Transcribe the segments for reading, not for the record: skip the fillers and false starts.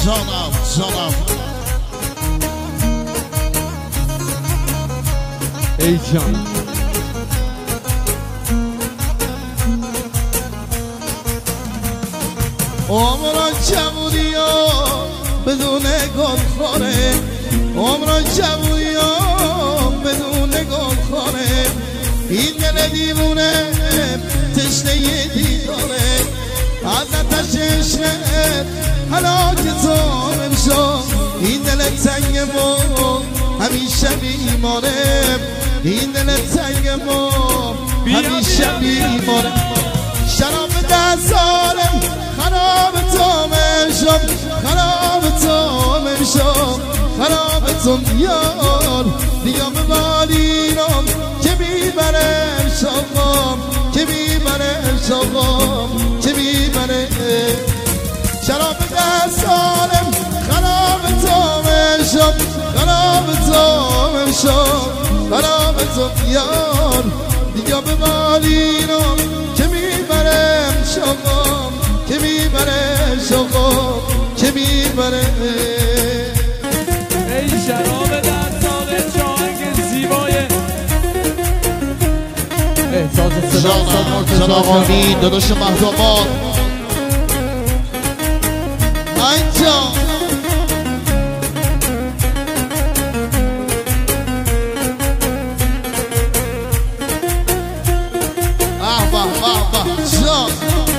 جانم جانم ای جان عمران جوونی ها بدون گل خاره عمران جوونی ها بدون گل خاره این دل دیوونه تشنه دیداره حضرت عشقت حالا که تو امشا این دل تنگ ما همیشه بیماره این دل تنگ ما همیشه بیماره شراب 10 سالم خراب تو میشم خراب تو میشم خراب تو یار دیگه ببالیرم که بیبرم شاقم که بیبرم شاقم که بیبرم شراب 10 سالم خراب تو میشم خراب تو میشم خراب تو یار دیگه ببالیرم که بیبرم شاقم که میبره شوقم که میبره ای شراب 10 ساله جانگ زیبای احساس صدا جناب آمین داداش مهداماد اینجا جان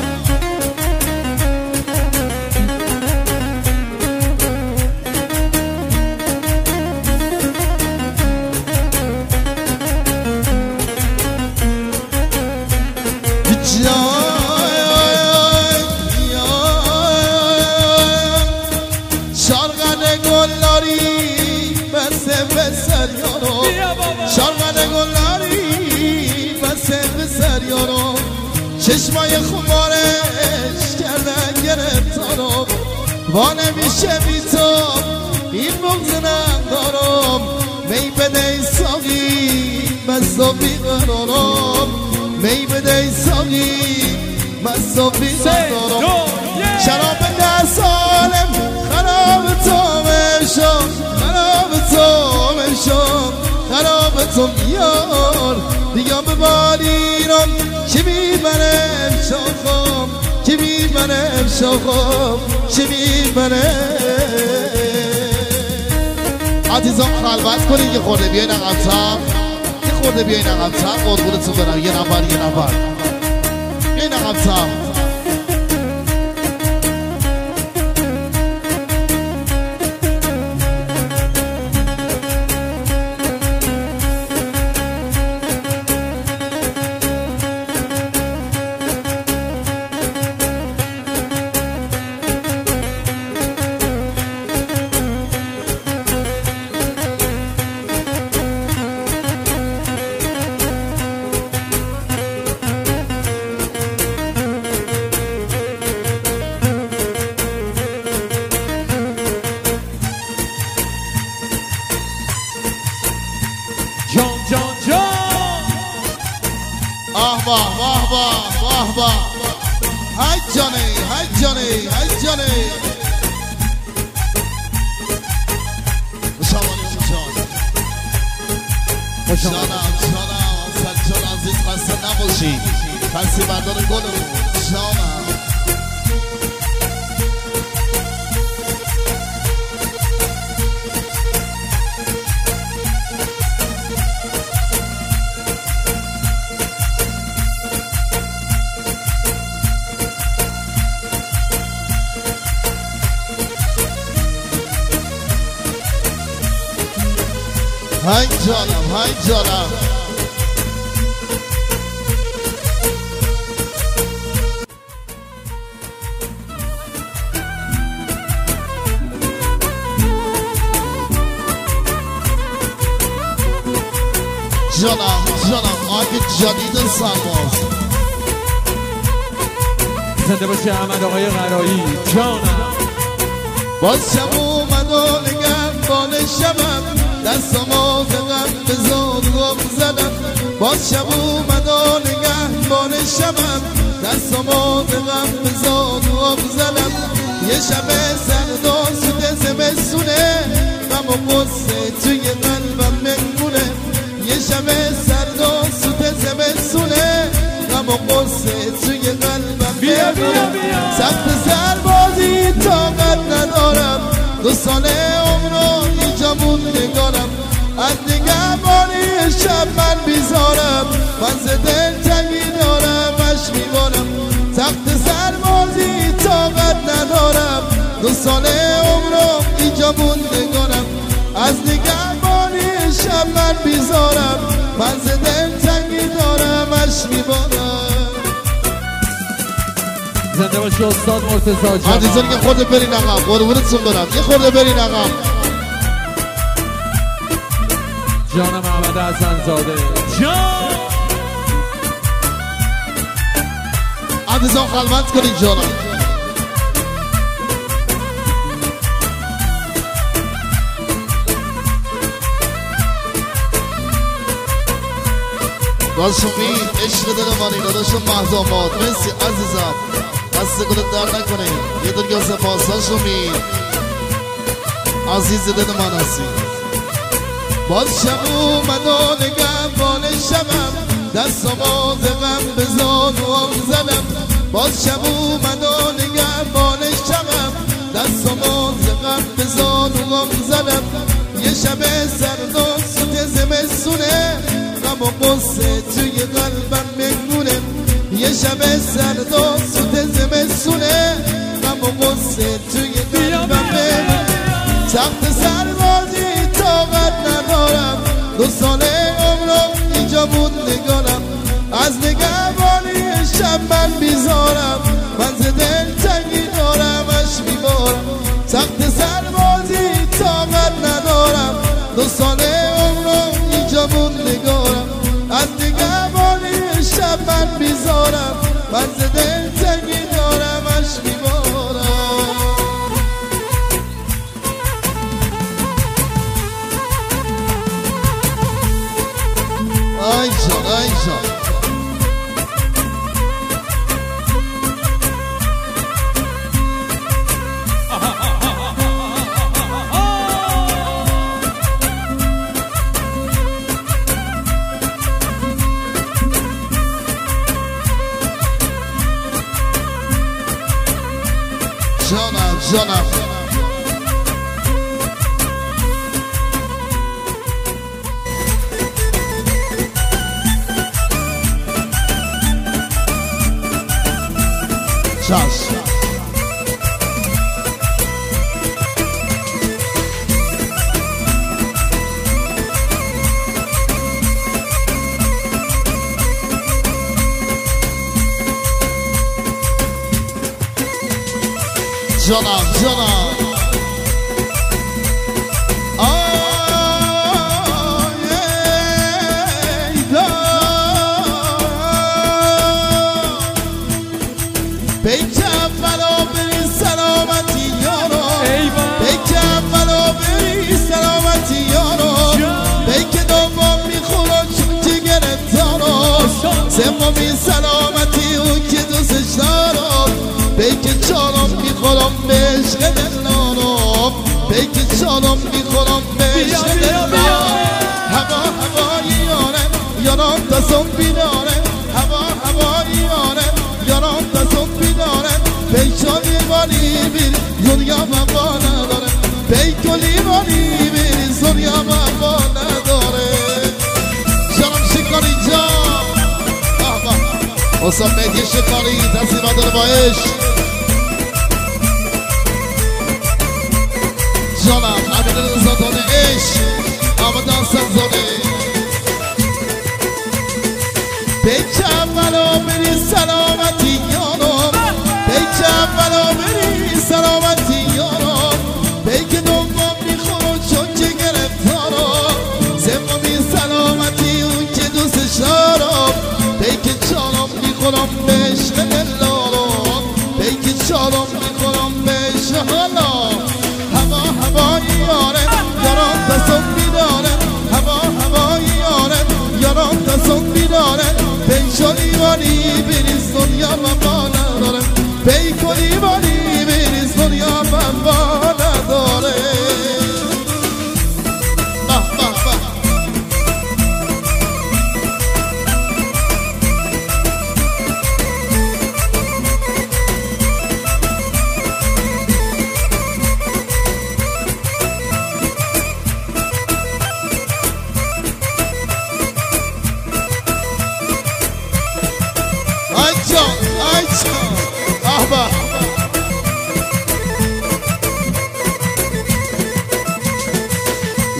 شارغن گلاری بسه به سر یارو چشمای خمارش کردن گرفتارم وانه میشه بی تو این بغض ندارم می بده ای ساقی مزا بیقرارم می بده ای ساقی مزا بیقرارم شراب 10 سالم خراب تو میشم خراب تو میشم خراب تو یار دیگه ببالیرم که میبرم شاخم که میبرم شاخم که میبرم عزیزان خلوت کنید یه خورده بیاین عقب‌تر یه خورده بیاین عقب‌تر قربونتون برم یه نفر بیاین عقب‌تر های جانه جانم سجاد عزیز خسته نباشی خسته بردار گلمون جانم های جانم جانم آگه جدید سرباز زنده باشه احمد آقای قرایی جانم باز شب اومد و نگهبان شبم دستامو زدم به زور زدم باز شب اومد و نگهبان شبم دستامو زدم به زور زدم یه شب سرد و سوت زمستونه غم و غصه توی قلبم میمونه یه شب سرد و سوت زمستونه غم و غصه توی قلبم میمونه سخت سربازی طاقت ندارم 2 سال عمرو اینجا موندگارم از نگهبانی شب من بیزارم من ز دلتنگی دارم اش میبارم سخت سربازی طاقت ندارم 2 سال عمرو اینجا موندگارم از نگهبانی شب من بیزارم من ز دلتنگی دارم اش میبارم زنده باشی استاد مرتضی جان عزیزان که خورده برین عقب قربونتون برم یه خورده برین عقب جان محمد حسن زاده جان عزیزان خلوت کنین جانم باشمین عشق دلمانی داداشم مهداماد مرسی عزیزم دست گلت در نکنه یه دنیا سپاس هاشمین عزیز دل من هستی باز شب اومد و نگهبان شبم دستامو ز غم به زانوام زدم باز شب اومد و نگهبان شبم دستامو ز غم به زانوام زدم یه شب سرد و سوت زمستونه غم و غصه توی قلبم میمونه یه شب سرد و سوت زمستونه غم و غصه توی قلبم میمونه سخت سربازی طاقت ندارم 2 سال عمرو اینجا موندگارم از نگهبانی شب من بیزارم من ز دلتنگی دارم اش میبارم سخت سربازی طاقت ندارم 2 سال عمرو اینجا موندگارم از نگهبانی شب من بیزارم من ز دلتنگی دارم اش میبارم آی جان آی جان جانم چشم جانم بیت اولا بری سلامتی یارو بیت اولا بری سلامتی یارو بیت دوم میخورم چون جگرت دارم سومی سلامتی اون که دوستش دارم بیت چهارم میخورم به عشق دلارم بیت چهارم میخورم به عشق دلارم هوایی یارم دستم بیدارم هوایی یارم دستم بیدارم بیچاری والی بیر دنیا وفا نداره بیکلی والی بیر دنیا وفا نداره جانم شکاری جان استاد مهدی شکاری تصمیمات داره با عشق جانم امین رضادانه عشق آمد داستان زانه بیچه اولا بری سلامتی یارم بیچه اولا بری سلامتی یارم بیک دوم میخورم چون که گرفتارم سومی سلامتی اون که دوستش دارم بیک چهارم میخورم به عشق دلارم بیک چهارم میخورم به عشق حالا هوایی یارم دستم بیدارم هوایی یارم دستم بیدارم بیچاری والی بریز دنیا وفا ندارم بیکلی والی بریز دنیا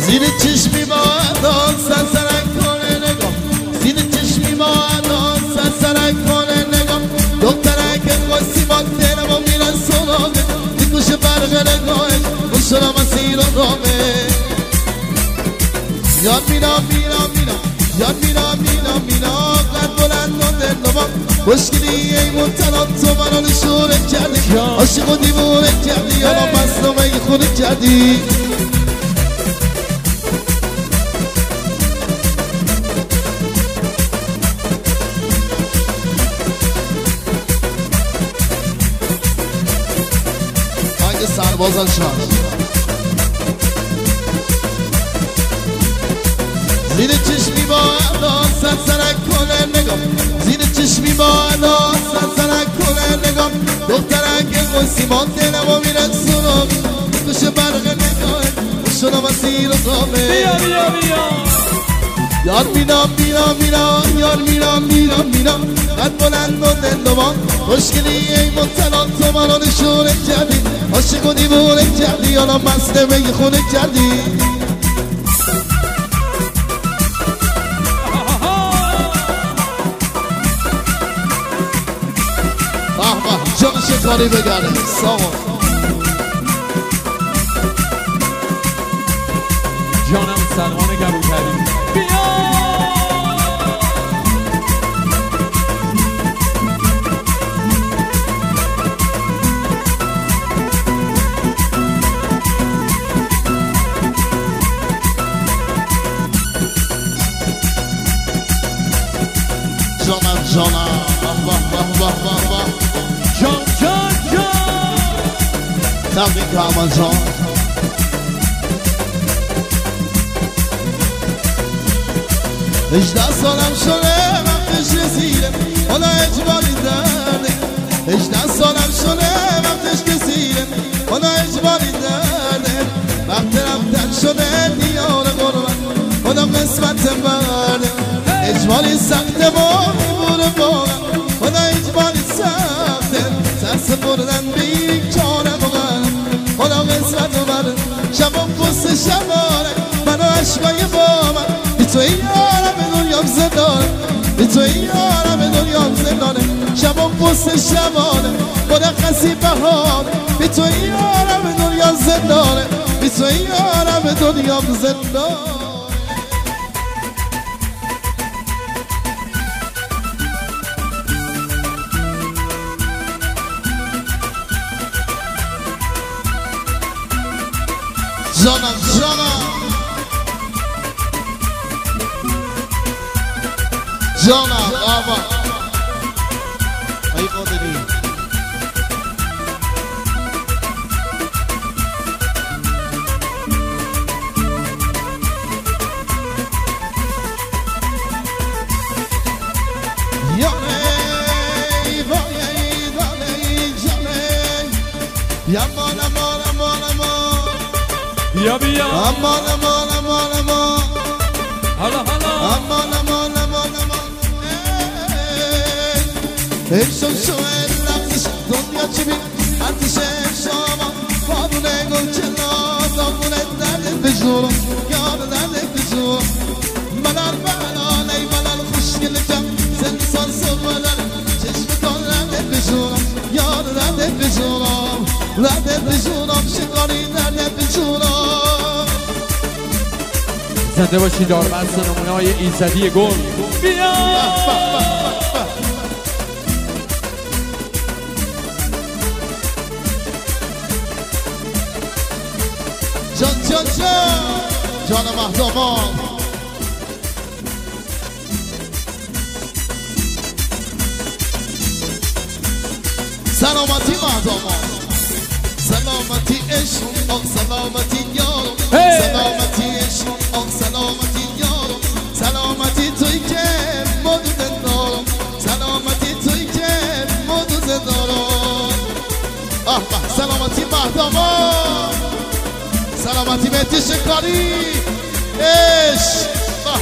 زیر چشمی با انداز سرسرک کنه نگاه زیر چشمی با انداز سرسرک کنه نگاه دخترک قصی با دلمو میرن سراغه میکشه برق نگاهش مشرم اسیر و رامه یاد میرم یاد میرم قد بلند و دلنوام مشکلی ای مبتلا تو منو نشونه کردی عاشق و دیوونه کردی یالا مصنومه ای خونه کردی آنگه سربازان شد زیر چشمی با ادا سرسرک کنه نگام زیر چشمی با ادا سرسرک کنه نگام دخترک قصی ما دلمو میره سراغ میکشه برق نگاه شدم اسیر و دامه بیا یار میرم قد بلند و دلدوان مشکلی ای مبتلا تو منو نشونه کردی عاشق و دیوونه کردی حالا مسته به خونه کردی جان شکاری بگرده سامان جانم سلمان گبوتری بیا جانم جان تبریک کامل جان 18 سالم شده وقتش رسیده خدا اجباری درده 18 سالم شده وقتش رسیده خدا اجباری درده وقت رفتن شده دیار قربت خدا قسمت برده اجباری سخته با میبوره باقم خدا اجباری سخته ترس بردن به یک چاره بغرم خدا قسمت برده شبم پست شباره منو عشقای با من بی تو یارم به دنیام زندانه بی تو یارم به دنیام زندانه شبم پست شبانه مرخصی بهانه بی تو یارم به دنیام زندانه بی تو یارم به دنیام زندانه جانم آبا ای قادری بیا امان حالا امشب شوهر رفتش دنیا چی بین ارتش شما بادونه گل چلا دامونه درد بجورم یار درد بجورم ملال ای ملال خوشگل جم زنسان سوالر چشم کن درد بجورم یار درد بجورم شکاری درد بجورم زنده باشی داربست نمونه های ایزدی گل بیا جان مهدامان سلامتی مهدامان سلامتی عشق آن سلامتی یارم سلامتی عشق آن سلامتی یارم سلامتی توی که مدود دارم سلامتی توی که مدود دارم سلامتی مهدامان سلامتی مهدی شکاری عشق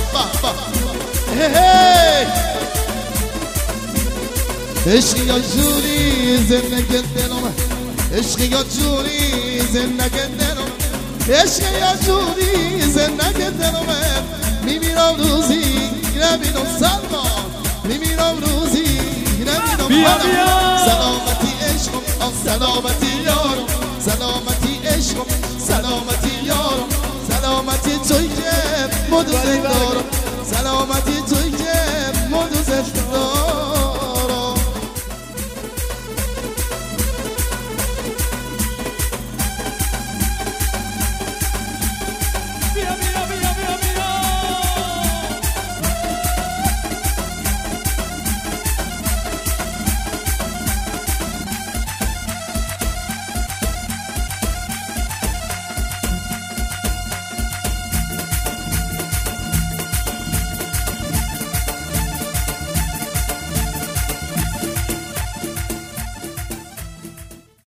عشقی یا جوری زندگی دلم عشقی یا جوری زندگی دلم عشق یا جوری زندگی دلمه میمیرم روزی نبینم سلمان میمیرم روزی نبینم حالم سلامتی عشقم سلامتی یارم سلامتی عشقم سلامتی یارم سلامتی توی که مدوزه دارم سلامتی توی که